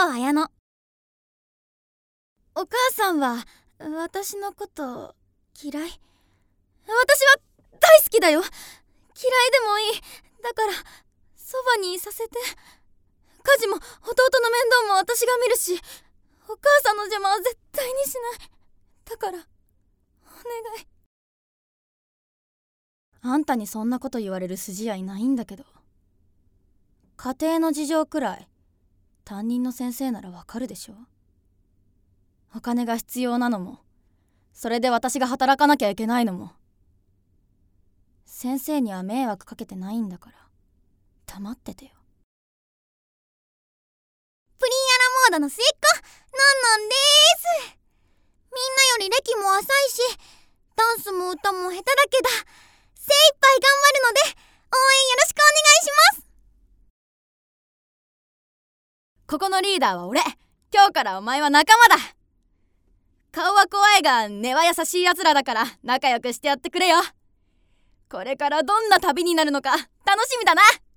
綾乃。お母さんは私のこと嫌い？私は大好きだよ。嫌いでもいい。だからそばにいさせて。家事も弟の面倒も私が見るし、お母さんの邪魔は絶対にしない。だからお願い。あんたにそんなこと言われる筋合いないんだけど、家庭の事情くらい担任の先生ならわかるでしょ。お金が必要なのも、それで私が働かなきゃいけないのも。先生には迷惑かけてないんだから黙っててよ。 プリンアラモードの末っ子のんのんでーす。みんなより歴も浅いし、ダンスも歌も下手だけど精一杯頑張るので応援よろしくお願いします。 ここのリーダーは俺。今日からお前は仲間だ。顔は怖いが根は優しいやつらだから仲良くしてやってくれよ。これからどんな旅になるのか楽しみだな。